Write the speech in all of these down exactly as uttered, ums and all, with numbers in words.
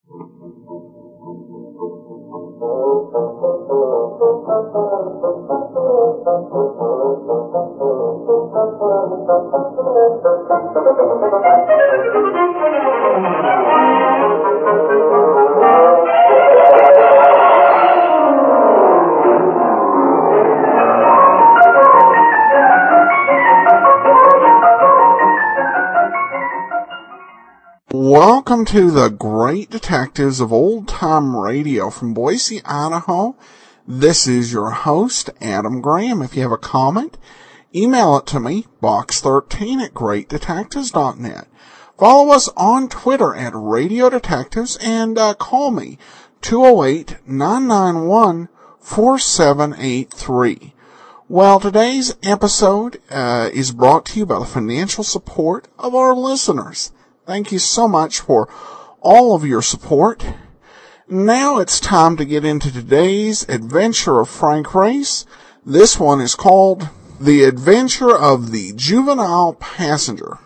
Welcome to the Great Detectives of Old Time Radio from Boise, Idaho. This is your host, Adam Graham. If you have a comment, email it to me, box thirteen at great detectives dot net. Follow us on Twitter at Radio Detectives and uh, call me, two oh eight, nine nine one, four seven eight three. Well, today's episode uh, is brought to you by the financial support of our listeners. Thank you so much for all of your support. Now it's time to get into today's adventure of Frank Race. This one is called The Adventure of the Juvenile Passenger.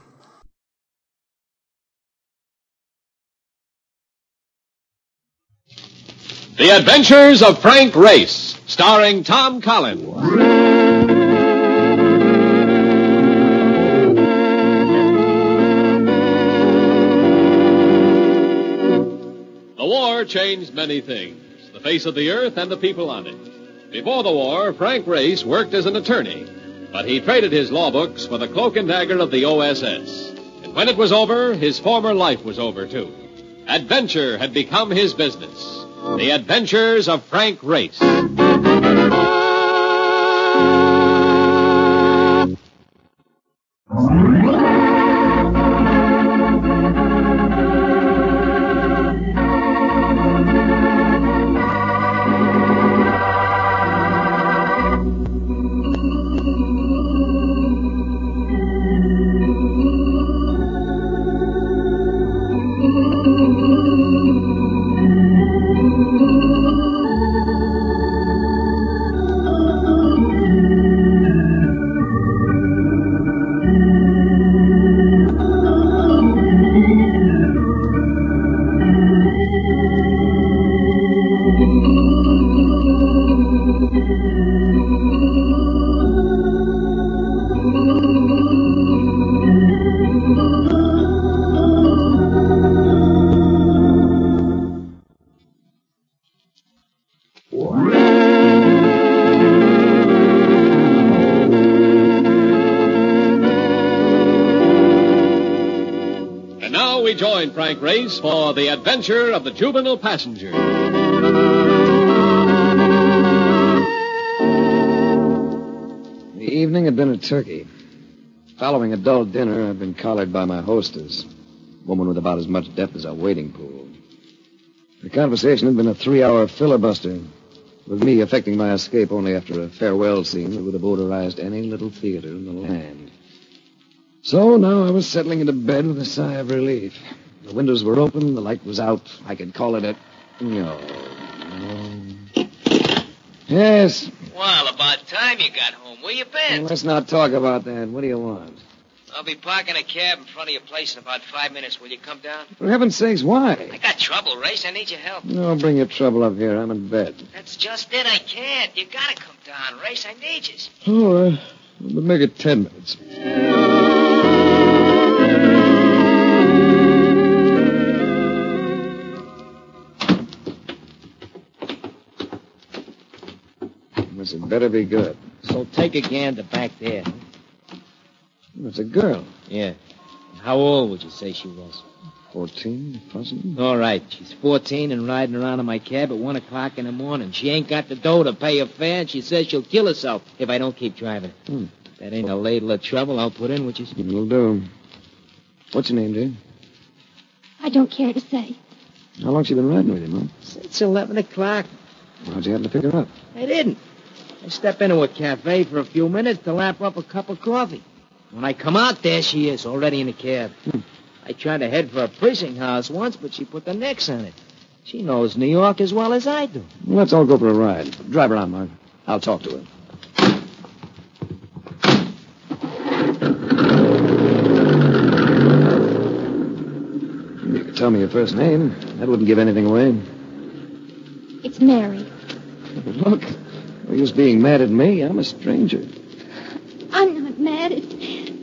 The Adventures of Frank Race, starring Tom Collins. The war changed many things, the face of the earth and the people on it. Before the war, Frank Race worked as an attorney, but he traded his law books for the cloak and dagger of the O S S. And when it was over, his former life was over, too. Adventure had become his business. The Adventures of Frank Race. Join Frank Race for The Adventure of the Juvenile Passenger. The evening had been a turkey. Following a dull dinner, I'd been collared by my hostess, a woman with about as much depth as a wading pool. The conversation had been a three-hour filibuster, with me effecting my escape only after a farewell scene that would have odorized any little theater in the land. So now I was settling into bed with a sigh of relief. The windows were open, the light was out. I could call it a... No. no. Yes? Well, about time you got home. Where you been? Well, let's not talk about that. What do you want? I'll be parking a cab in front of your place in about five minutes. Will you come down? For heaven's sakes, why? I got trouble, Race. I need your help. No, bring your trouble up here. I'm in bed. That's just it. I can't. You gotta come down, Race. I need you. Oh, uh, we'll make it ten minutes. This had better be good. So take a gander back there. It's a girl. Yeah. How old would you say she was? Fourteen, possibly. All right. She's fourteen and riding around in my cab at one o'clock in the morning. She ain't got the dough to pay her fare, and she says she'll kill herself if I don't keep driving. Hmm. That ain't a ladle of trouble I'll put in with you. It'll do. What's your name, dear? I don't care to say. How long's she been riding with you, Mom? Since eleven o'clock. How'd you happen to pick her up? I didn't. I step into a cafe for a few minutes to lap up a cup of coffee. When I come out, there she is, already in the cab. Hmm. I tried to head for a prison house once, but she put the nix on it. She knows New York as well as I do. Well, let's all go for a ride. Drive her on, Mark. I'll talk to her. You can tell tell me your first name. That wouldn't give anything away. It's Mary. Look, no use being mad at me. I'm a stranger. I'm not mad. It's...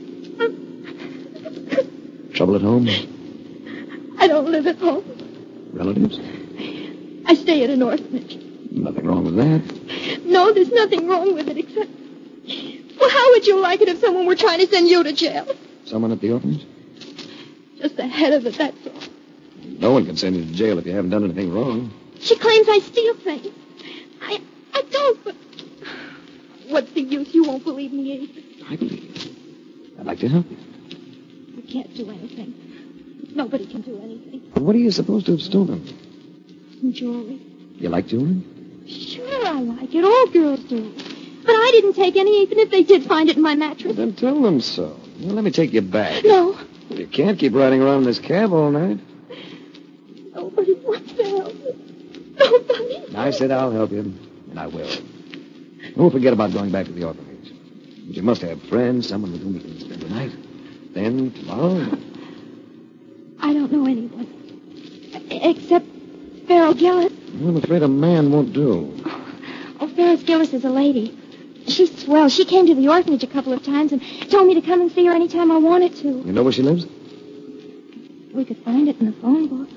Trouble at home? I don't live at home. Relatives? I stay at an orphanage. Nothing wrong with that. No, there's nothing wrong with it except... Well, how would you like it if someone were trying to send you to jail? Someone at the orphanage? Just the head of it, that's all. No one can send you to jail if you haven't done anything wrong. She claims I steal things. I I don't, but... What's the use? You won't believe me either. I believe you. I'd like to help you. You can't do anything. Nobody can do anything. What are you supposed to have stolen? Some jewelry. You like jewelry? Sure, I like it. All girls do. But I didn't take any, even if they did find it in my mattress. Then tell them so. Well, let me take you back. No. You can't keep riding around in this cab all night. Nobody wants to help me. Nobody. I said I'll help you, and I will. Don't forget about going back to the orphanage. But you must have friends, someone with whom you can spend the night. Then, tomorrow... I don't know anyone. Except Farrell Gillis. I'm afraid a man won't do. Oh, Ferris Gillis is a lady. She's swell. She came to the orphanage a couple of times and told me to come and see her anytime I wanted to. You know where she lives? We could find it in the phone book.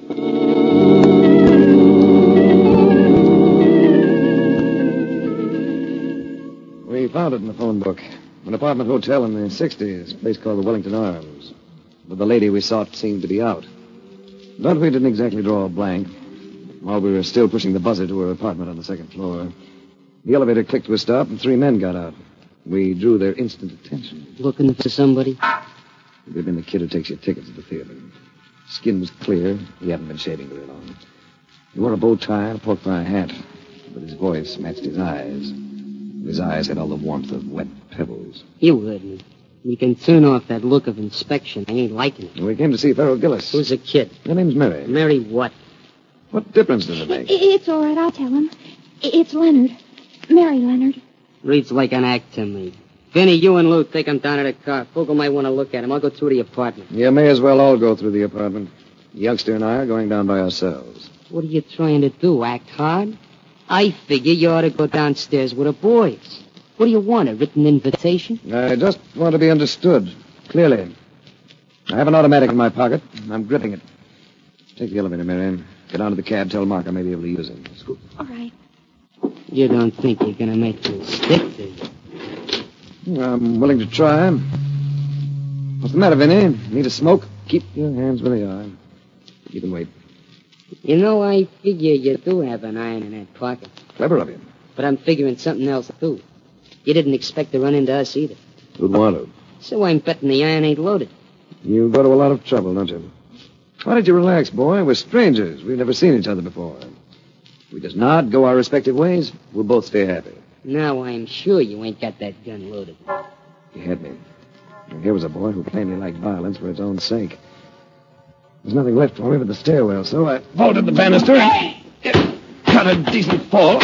We found it in the phone book. An apartment hotel in the sixties, a place called the Wellington Arms. But the lady we sought seemed to be out. But we didn't exactly draw a blank. While we were still pushing the buzzer to her apartment on the second floor, the elevator clicked to a stop and three men got out. We drew their instant attention. Looking for somebody? It would have been the kid who takes your tickets at the theater. Skin was clear. He hadn't been shaving very long. He wore a bow tie and a pork pie hat, but his voice matched his eyes. His eyes had all the warmth of wet pebbles. You heard me. You can turn off that look of inspection. I ain't liking it. We came to see Farrell Gillis. Who's the kid? Her name's Mary. Mary what? What difference does it make? It's all right. I'll tell him. It's Leonard. Mary Leonard. Reads like an act to me. Vinny, you and Lou take him down to the car. Fogel might want to look at him. I'll go through the apartment. You may as well all go through the apartment. The youngster and I are going down by ourselves. What are you trying to do, act hard? I figure you ought to go downstairs with the boys. What do you want, a written invitation? I just want to be understood, clearly. I have an automatic in my pocket. I'm gripping it. Take the elevator, Mary. Get onto the cab. Tell Mark I may be able to use it. Scoot. All right. You don't think you're going to make this stick, do you? I'm willing to try. What's the matter, Vinny? Need a smoke? Keep your hands where they are. You can wait. You know, I figure you do have an iron in that pocket. Clever of you. But I'm figuring something else, too. You didn't expect to run into us either. Who'd want to? So I'm betting the iron ain't loaded. You go to a lot of trouble, don't you? Why don't you relax, boy? We're strangers. We've never seen each other before. If we just nod, go our respective ways, we'll both stay happy. Now I'm sure you ain't got that gun loaded. You had me. And here was a boy who plainly liked violence for its own sake. There's nothing left for me but the stairwell, so I vaulted the banister and got a decent fall.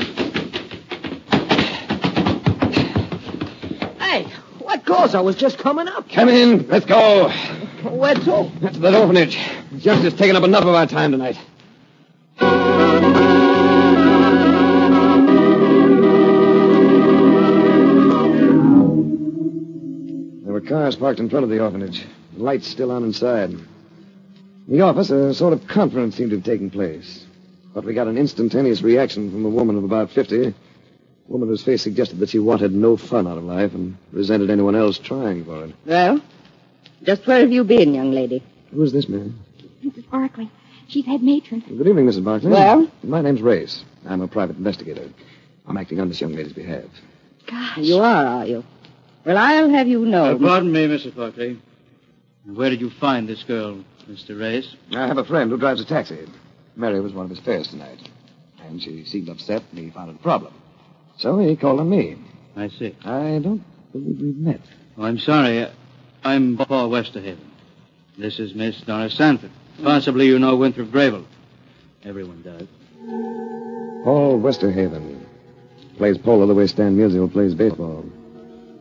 Hey, what goes? I was just coming up. Come in. Let's go. Where to? That's that orphanage. This youngster's taken up enough of our time tonight. There were cars parked in front of the orphanage. The lights still on inside. In the office, a sort of conference seemed to have taken place. But we got an instantaneous reaction from a woman of about fifty. A woman whose face suggested that she wanted no fun out of life and resented anyone else trying for it. Well, just where have you been, young lady? Who is this man? Missus Barkley. She's head matron. Good evening, Missus Barkley. Well? My name's Race. I'm a private investigator. I'm acting on this young lady's behalf. Gosh. You are, are you? Well, I'll have you know. Uh, pardon me, Missus Barkley. Where did you find this girl, Mister Race? I have a friend who drives a taxi. Mary was one of his fares tonight. And she seemed upset, and he found it a problem. So he called on me. I see. I don't believe we've met. Oh, I'm sorry. I'm Paul Westerhaven. This is Miss Doris Sanford. Possibly you know Winthrop Grable. Everyone does. Paul Westerhaven. Plays polo the way Stan Musial plays baseball.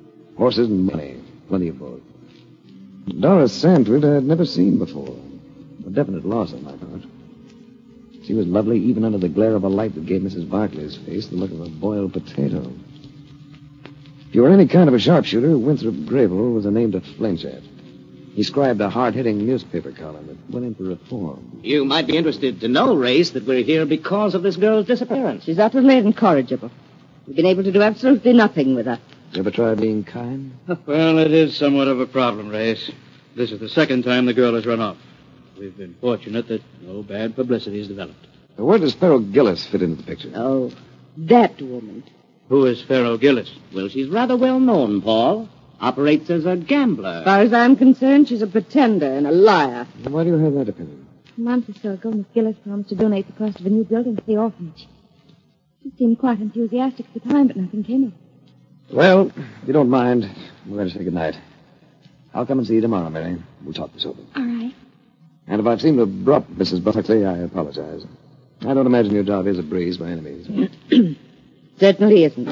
Horses and money. Plenty of both. Doris Sanford I had never seen before. A definite loss on my part. She was lovely even under the glare of a light that gave Missus Barclay's face the look of a boiled potato. If you were any kind of a sharpshooter, Winthrop Grable was a name to flinch at. He scribed a hard-hitting newspaper column that went in for reform. You might be interested to know, Race, that we're here because of this girl's disappearance. She's utterly incorrigible. We've been able to do absolutely nothing with her. You ever try being kind? Well, it is somewhat of a problem, Race. This is the second time the girl has run off. We've been fortunate that no bad publicity has developed. Now, where does Farrell Gillis fit into the picture? Oh, that woman. Who is Farrell Gillis? Well, she's rather well known, Paul. Operates as a gambler. As far as I'm concerned, she's a pretender and a liar. Why do you have that opinion? A month or so ago, Miss Gillis promised to donate the cost of a new building to the orphanage. She seemed quite enthusiastic at the time, but nothing came of it. Well, if you don't mind, we're going to say goodnight. I'll come and see you tomorrow, Mary. We'll talk this over. All right. And if I've seemed abrupt, Missus Buckley, I apologize. I don't imagine your job is a breeze by any means. Certainly isn't.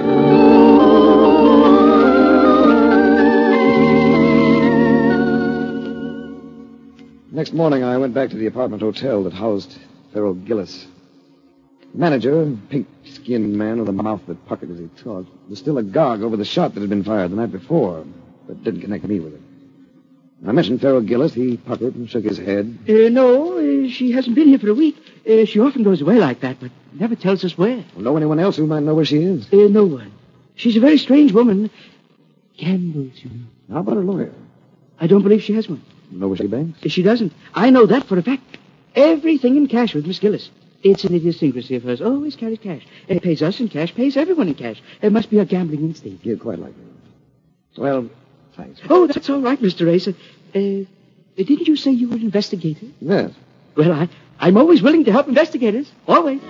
Next morning, I went back to the apartment hotel that housed Farrell Gillis. The manager, a pink-skinned man with a mouth that puckered as he talked, was still agog over the shot that had been fired the night before, but didn't connect me with it. When I mentioned Farrell Gillis, he puckered and shook his head. Uh, no, uh, she hasn't been here for a week. Uh, she often goes away like that, but never tells us where. Well, know anyone else who might know where she is? Uh, no one. She's a very strange woman. Gambles, you know. How about her lawyer? I don't believe she has one. Know where she banks? She doesn't. I know that for a fact. Everything in cash with Miss Gillis. It's an idiosyncrasy of hers. Always carries cash. It pays us in cash, pays everyone in cash. It must be a gambling instinct. Yeah, quite likely. Well, thanks. Oh, that's all right, Mister Racer. Uh, didn't you say you were an investigator? Yes. Well, I, I'm always willing to help investigators. Always.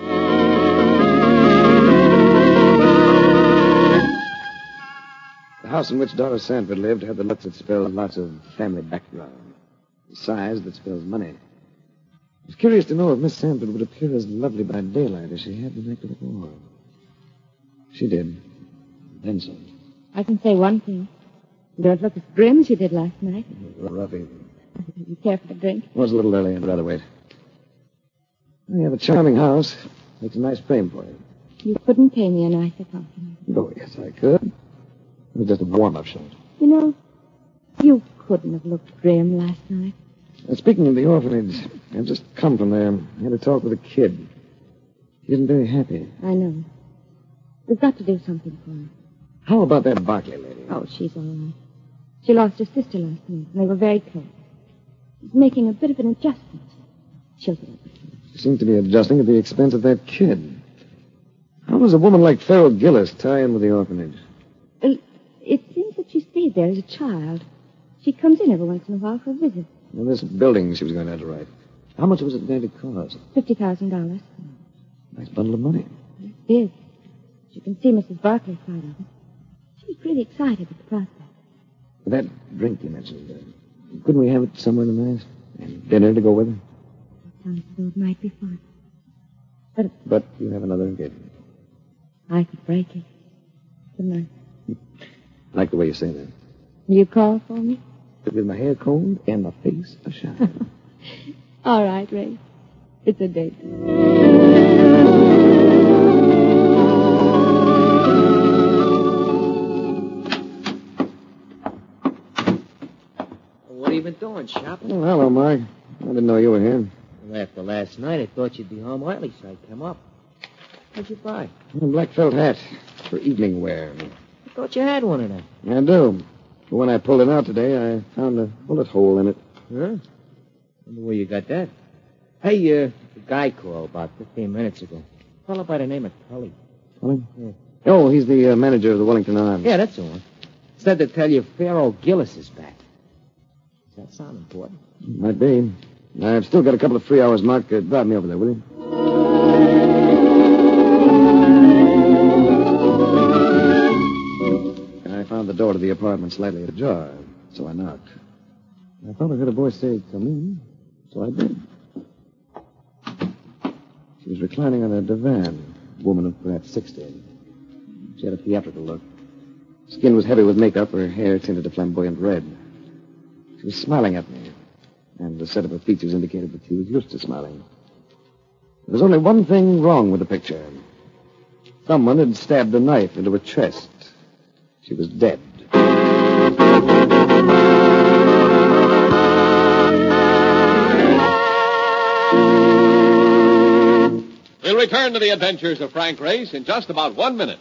The house in which Doris Sanford lived had the looks that spelled lots of family background. The size that spells money. I was curious to know if Miss Sanford would appear as lovely by daylight as she had the night before. She did. Then some. I can say one thing. You don't look as grim as you did last night. Rough evening. You care for a drink? It was a little early. I'd rather wait. You have a charming house. Makes a nice frame for you. You couldn't pay me a nicer compliment. Oh, yes, I could. It was just a warm-up shot. You know, you couldn't have looked grim last night. Uh, speaking of the orphanage, I've just come from there. I had a talk with a kid. He isn't very happy. I know. We've got to do something for her. How about that Barclay lady? Oh, she's all right. She lost her sister last night, and they were very close. She's making a bit of an adjustment. She'll do it. She seems to be adjusting at the expense of that kid. How does a woman like Farrell Gillis tie in with the orphanage? Well, it seems that she stayed there as a child. She comes in every once in a while for a visit. Well, this building she was going to underwrite. How much was it going to cost? Fifty thousand dollars. Nice bundle of money. It's big. You can see Missus Barclay's side of it. She's pretty excited at the prospect. That drink you mentioned, uh, couldn't we have it somewhere nice? And dinner to go with it? Sounds as though it might be fun. But But you have another engagement. I could break it. Couldn't I? I like the way you say that. Will you call for me? With my hair combed and my face ashine. All right, Ray. It's a date. What have you been doing, shopping? Oh, hello, Mark. I didn't know you were here. Well, after last night, I thought you'd be home early, so I come up. What'd you buy? A black felt hat for evening wear. I thought you had one of them. I do. But when I pulled it out today, I found a bullet hole in it. Huh? Wonder where you got that. Hey, uh, the guy called about fifteen minutes ago. A fellow by the name of Tully. Tully? Yeah. Oh, he's the uh, manager of the Wellington Arms. Yeah, that's the one. Said to tell you Farrell Gillis is back. Does that sound important? Might be. I've still got a couple of free hours, Mark. Uh, drive me over there, will you? I found the door to the apartment slightly ajar, so I knocked. I thought I heard a voice say, "Come in," so I did. She was reclining on a divan, a woman of perhaps sixty. She had a theatrical look. Skin was heavy with makeup, her hair tinted a flamboyant red. She was smiling at me. and the set of her features indicated that she was used to smiling. There was only one thing wrong with the picture. Someone had stabbed a knife into her chest. She was dead. We'll return to the adventures of Frank Race in just about one minute.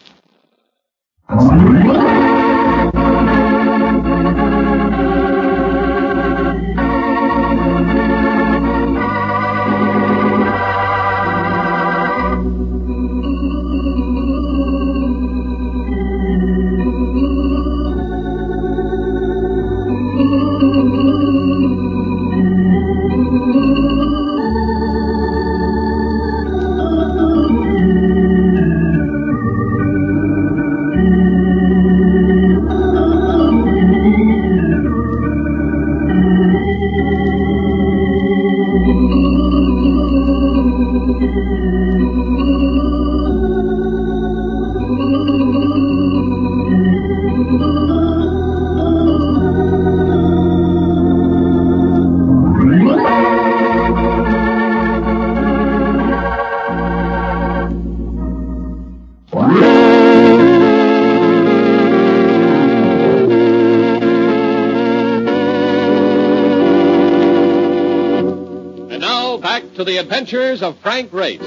To the adventures of Frank Race.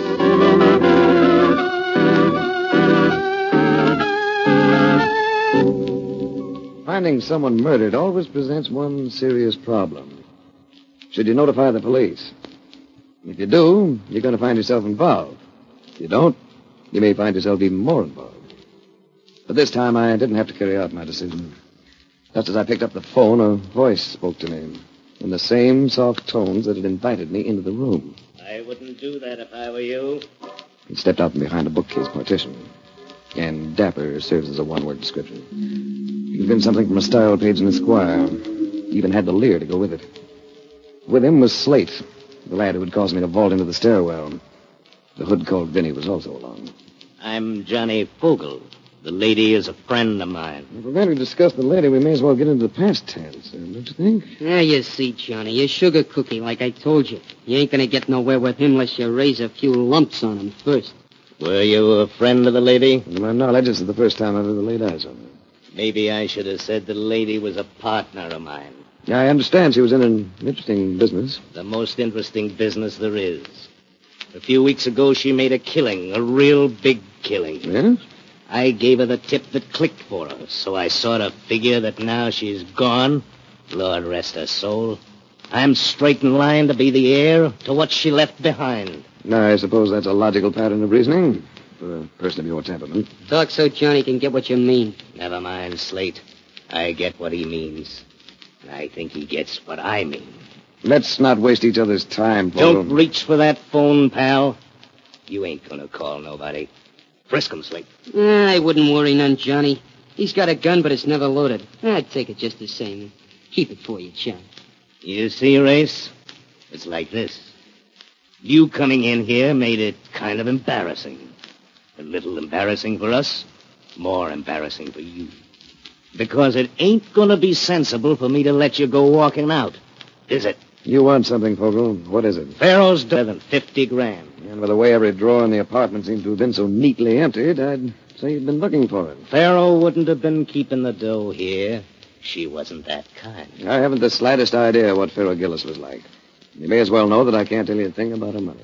Finding someone murdered always presents one serious problem. Should you notify the police? If you do, you're going to find yourself involved. If you don't, you may find yourself even more involved. But this time I didn't have to carry out my decision. Just as I picked up the phone, a voice spoke to me. In the same soft tones that had invited me into the room. I wouldn't do that if I were you. He stepped out from behind a bookcase partition. And dapper serves as a one-word description. It had been something from a style page in Esquire. He even had the leer to go with it. With him was Slate, the lad who had caused me to vault into the stairwell. The hood called Vinny was also along. I'm Johnny Fogel. The lady is a friend of mine. If we're going to discuss the lady, we may as well get into the past tense, uh, don't you think? Yeah, you see, Johnny, you're sugar cookie, like I told you. You ain't gonna get nowhere with him unless you raise a few lumps on him first. Were you a friend of the lady? To my knowledge, this is the first time I've ever laid eyes on her. Maybe I should have said the lady was a partner of mine. Yeah, I understand she was in an interesting business. The most interesting business there is. A few weeks ago, she made a killing, a real big killing. Yes? I gave her the tip that clicked for her, so I sort of figure that now she's gone, Lord rest her soul, I'm straight in line to be the heir to what she left behind. I suppose that's a logical pattern of reasoning for a person of your temperament. Talk so Johnny can get what you mean. Never mind, Slate. I get what he means. I think he gets what I mean. Let's not waste each other's time, Paul. Don't reach for that phone, pal. You ain't gonna call nobody. Frisk him, Slate. Ah, I wouldn't worry none, Johnny. He's got a gun, but it's never loaded. I'd take it just the same. Keep it for you, John. You see, Race? It's like this. You coming in here made it kind of embarrassing. A little embarrassing for us, more embarrassing for you. Because it ain't gonna be sensible for me to let you go walking out, is it? You want something, Fogel. What is it? Pharaoh's better than fifty grand. And with the way every drawer in the apartment seemed to have been so neatly emptied, I'd say you'd been looking for it. Pharaoh wouldn't have been keeping the dough here. She wasn't that kind. I haven't the slightest idea what Pharaoh Gillis was like. You may as well know that I can't tell you a thing about her money.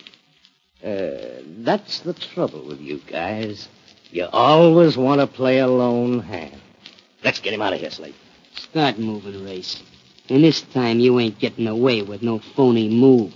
Uh, that's the trouble with you guys. You always want to play a lone hand. Let's get him out of here, Slate. Start moving, Race. And this time you ain't getting away with no phony moves.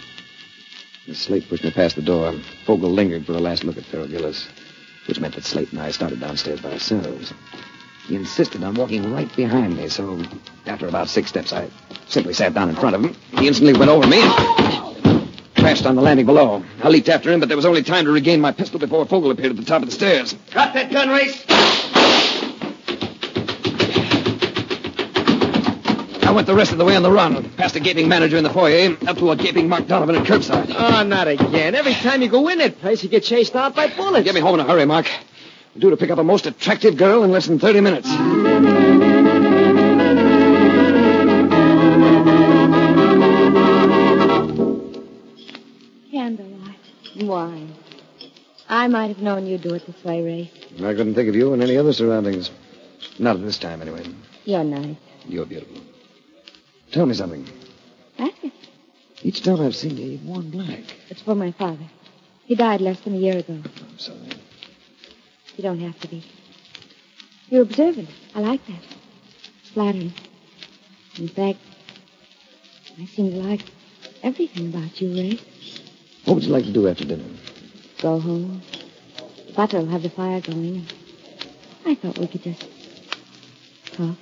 As Slate pushed me past the door, Fogel lingered for a last look at Pharaoh Gillis, which meant that Slate and I started downstairs by ourselves. He insisted on walking right behind me, so after about six steps, I simply sat down in front of him. He instantly went over me and crashed on the landing below. I leaped after him, but there was only time to regain my pistol before Fogel appeared at the top of the stairs. Drop that gun, Race! I went the rest of the way on the run, past a gaping manager in the foyer, up to a gaping Mark Donovan at curbside. Oh, not again. Every time you go in that place, you get chased out by bullets. Get me home in a hurry, Mark. I'm due to pick up a most attractive girl in less than thirty minutes. Why? I might have known you'd do it this way, Ray. I couldn't think of you in any other surroundings. Not at this time, anyway. You're nice. You're beautiful. Tell me something. Ask it. Each time I've seen you, you've worn black. It's for my father. He died less than a year ago. I'm sorry. You don't have to be. You're observant. I like that. It's flattering. In fact, I seem to like everything about you, Ray. What would you like to do after dinner? Go home. Butter will have the fire going. I thought we could just talk.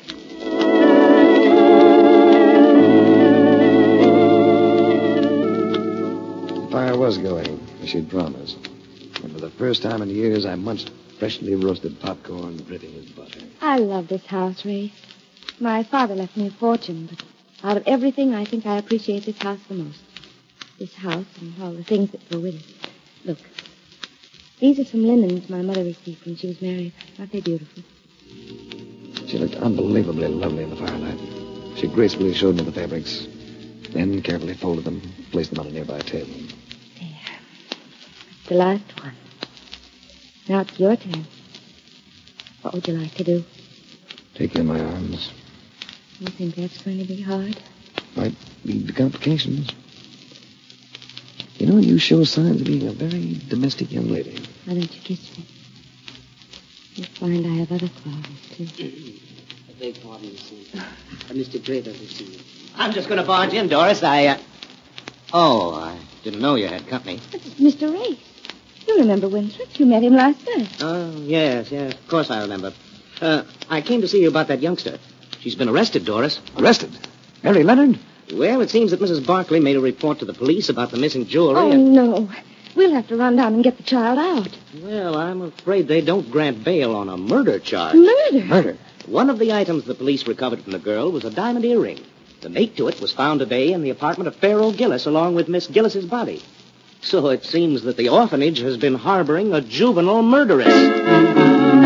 The fire was going, as she'd promised. And for the first time in years, I munched freshly roasted popcorn dripping with butter. I love this house, Ray. My father left me a fortune, but out of everything, I think I appreciate this house the most. This house and all the things that go with it. Look, these are some linens my mother received when she was married. Aren't they beautiful? She looked unbelievably lovely in the firelight. She gracefully showed me the fabrics, then carefully folded them, placed them on a nearby table. There. That's the last one. Now it's your turn. What would you like to do? Take you in my arms. You think that's going to be hard? Might lead to complications. You know, you show signs of being a very domestic young lady. Why don't you kiss me? You'll find I have other qualities, too. I beg pardon, Mister Uh, Mister Draper to see you. I'm just going to barge in, Doris. I, uh... Oh, I didn't know you had company. That's Mister Race. You remember Winthrop? You met him last Thursday. Oh, yes, yes. Of course I remember. Uh, I came to see you about that youngster. She's been arrested, Doris. Arrested? Mary Leonard? Well, it seems that Missus Barkley made a report to the police about the missing jewelry. Oh, and... no. We'll have to run down and get the child out. Well, I'm afraid they don't grant bail on a murder charge. Murder? Murder? One of the items the police recovered from the girl was a diamond earring. The mate to it was found today in the apartment of Pharaoh Gillis, along with Miss Gillis's body. So it seems that the orphanage has been harboring a juvenile murderess.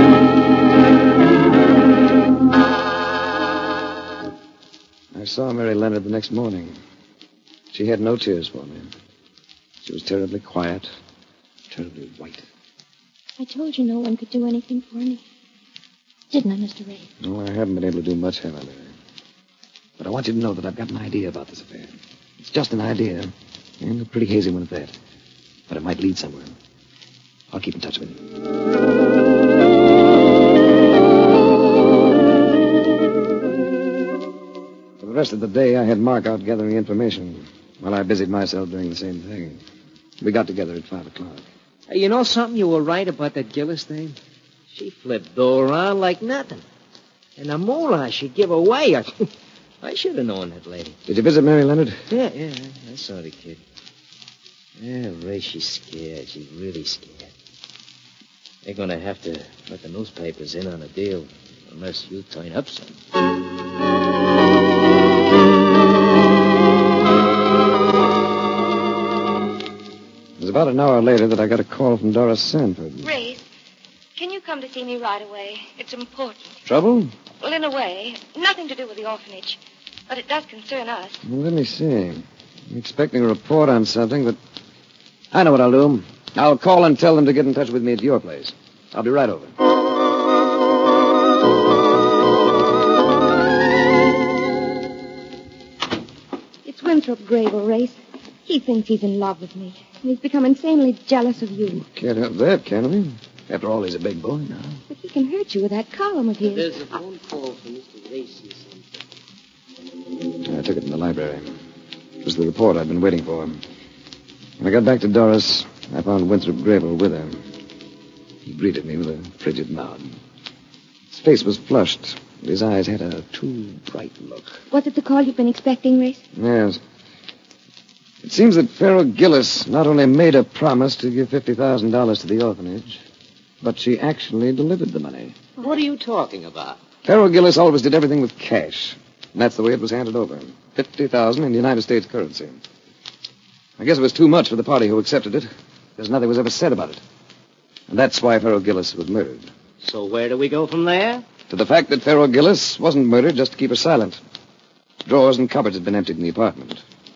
I saw Mary Leonard the next morning. She had no tears for me. She was terribly quiet, terribly white. I told you no one could do anything for me. Didn't I, Mister Ray? No, I haven't been able to do much, have I, Mary? But I want you to know that I've got an idea about this affair. It's just an idea, and a pretty hazy one at that. But it might lead somewhere. I'll keep in touch with you. For the rest of the day, I had Mark out gathering information while I busied myself doing the same thing. We got together at five o'clock. Hey, you know something? You were right about that Gillis thing. She flipped Doe around like nothing. And the moolah she give away, I, I should have known that lady. Did you visit Mary Leonard? Yeah, yeah, I saw the kid. Yeah, Ray, she's scared. She's really scared. They're going to have to let the newspapers in on a deal unless you turn up something. It was about an hour later that I got a call from Doris Sanford. Ray, can you come to see me right away? It's important. Trouble? Well, in a way. Nothing to do with the orphanage. But it does concern us. Well, let me see. I'm expecting a report on something, but I know what I'll do. I'll call and tell them to get in touch with me at your place. I'll be right over. It's Winthrop Grable, Race. He thinks he's in love with me. And he's become insanely jealous of you. Can't help that, can we? After all, he's a big boy now. But he can hurt you with that column of his. There's a phone call from Mister Racy. I took it in the library. It was the report I'd been waiting for. When I got back to Doris, I found Winthrop Grable with her. He greeted me with a frigid nod. His face was flushed, but his eyes had a too bright look. Was it the call you've been expecting, Race? Yes. It seems that Pharaoh Gillis not only made a promise to give fifty thousand dollars to the orphanage, but she actually delivered the money. What are you talking about? Pharaoh Gillis always did everything with cash. And that's the way it was handed over. fifty thousand dollars in United States currency. I guess it was too much for the party who accepted it, because nothing was ever said about it. And that's why Pharaoh Gillis was murdered. So where do we go from there? To the fact that Pharaoh Gillis wasn't murdered just to keep her silent. Drawers and cupboards had been emptied in the apartment.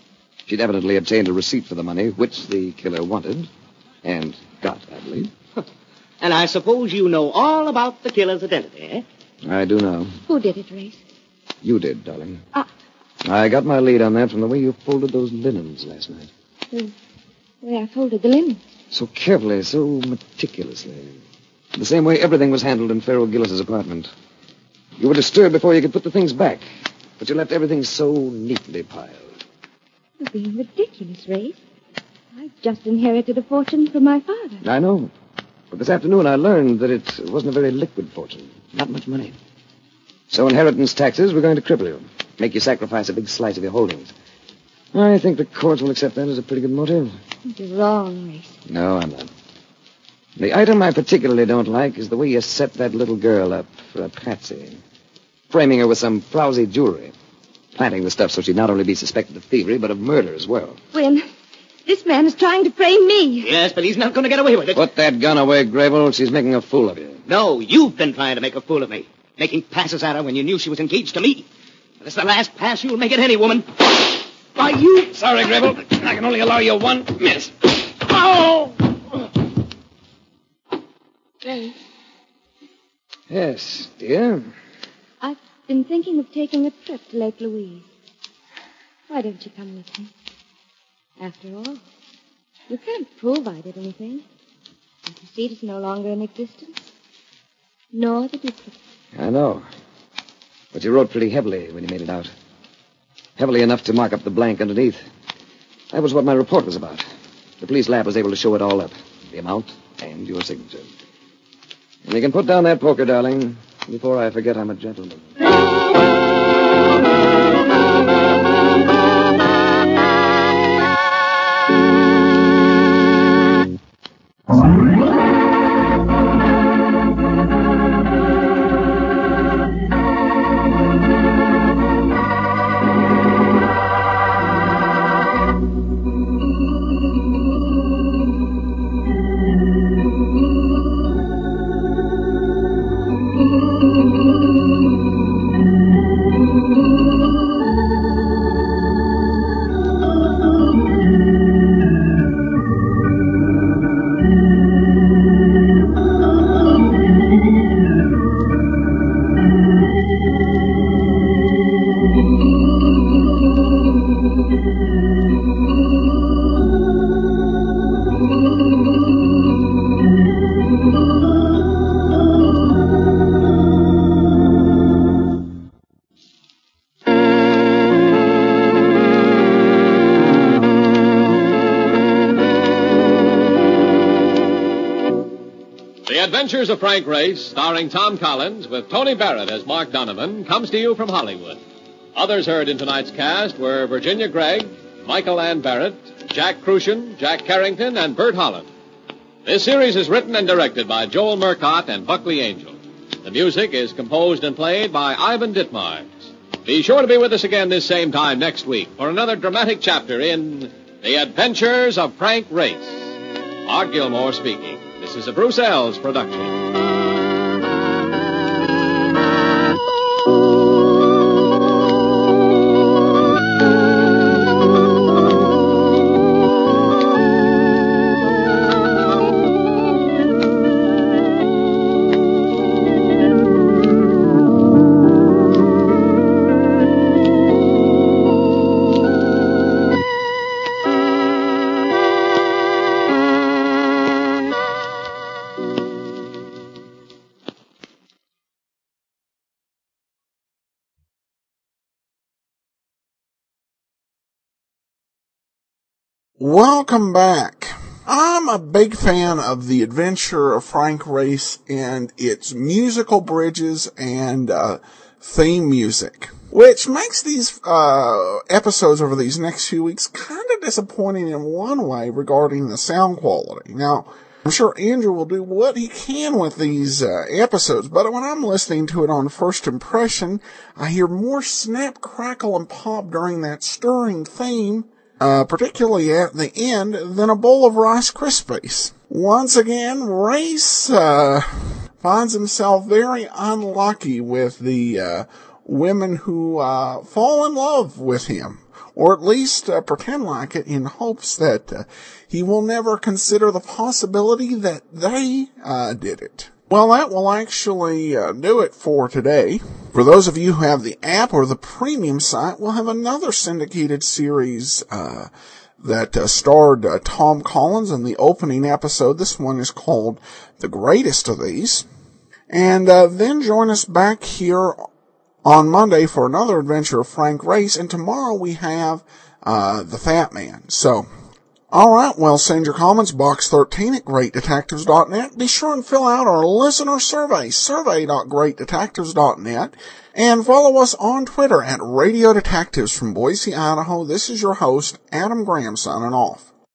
She'd evidently obtained a receipt for the money, which the killer wanted, and got, I believe. And I suppose you know all about the killer's identity, eh? I do know. Who did it, Race? You did, darling. Ah. I got my lead on that from the way you folded those linens last night. The way I folded the linen. So carefully, so meticulously. The same way everything was handled in Farrell Gillis's apartment. You were disturbed before you could put the things back, but you left everything so neatly piled. You're being ridiculous, Race. I just inherited a fortune from my father. I know. But this afternoon I learned that it wasn't a very liquid fortune. Not much money. So inheritance taxes were going to cripple you. Make you sacrifice a big slice of your holdings. I think the courts will accept that as a pretty good motive. You're wrong, Race. No, I'm not. The item I particularly don't like is the way you set that little girl up for a patsy. Framing her with some frowsy jewelry. Planting the stuff so she'd not only be suspected of thievery, but of murder as well. When this man is trying to frame me. Yes, but he's not going to get away with it. Put that gun away, Grable. She's making a fool of you. No, you've been trying to make a fool of me. Making passes at her when you knew she was engaged to me. This is the last pass you'll make at any woman. Why, you... Sorry, Grable. I can only allow you one miss. Oh! Race, Yes, dear. I've been thinking of taking a trip to Lake Louise. Why don't you come with me? After all, you can't prove I did anything. The receipt is no longer in existence. Nor the duplicate. I know. But you wrote pretty heavily when you made it out. Heavily enough to mark up the blank underneath. That was what my report was about. The police lab was able to show it all up. The amount and your signature. And you can put down that poker, darling, before I forget I'm a gentleman. The Adventures of Frank Race, starring Tom Collins with Tony Barrett as Mark Donovan, comes to you from Hollywood. Others heard in tonight's cast were Virginia Gregg, Michael Ann Barrett, Jack Crucian, Jack Carrington, and Bert Holland. This series is written and directed by Joel Murcott and Buckley Angel. The music is composed and played by Ivan Ditmars. Be sure to be with us again this same time next week for another dramatic chapter in The Adventures of Frank Race. Art Gilmore speaking. This is a Bruce Ells production. Welcome back. I'm a big fan of The Adventure of Frank Race and its musical bridges and uh, theme music, which makes these uh, episodes over these next few weeks kind of disappointing in one way regarding the sound quality. Now, I'm sure Andrew will do what he can with these uh, episodes, but when I'm listening to it on first impression, I hear more snap, crackle, and pop during that stirring theme, Uh, particularly at the end, than a bowl of Rice Krispies. Once again, Race, uh, finds himself very unlucky with the, uh, women who, uh, fall in love with him. or at least uh, pretend like it in hopes that uh, he will never consider the possibility that they uh, did it. Well, that will actually uh, do it for today. For those of you who have the app or the premium site, we'll have another syndicated series uh, that uh, starred uh, Tom Collins in the opening episode. This one is called The Greatest of These. And uh, then join us back here on Monday for another adventure of Frank Race. And tomorrow we have uh, The Fat Man. So, all right, well, send your comments, box thirteen at great detectives dot net. Be sure and fill out our listener survey, survey dot great detectives dot net. And follow us on Twitter at Radio Detectives from Boise, Idaho. This is your host, Adam Graham, signing off.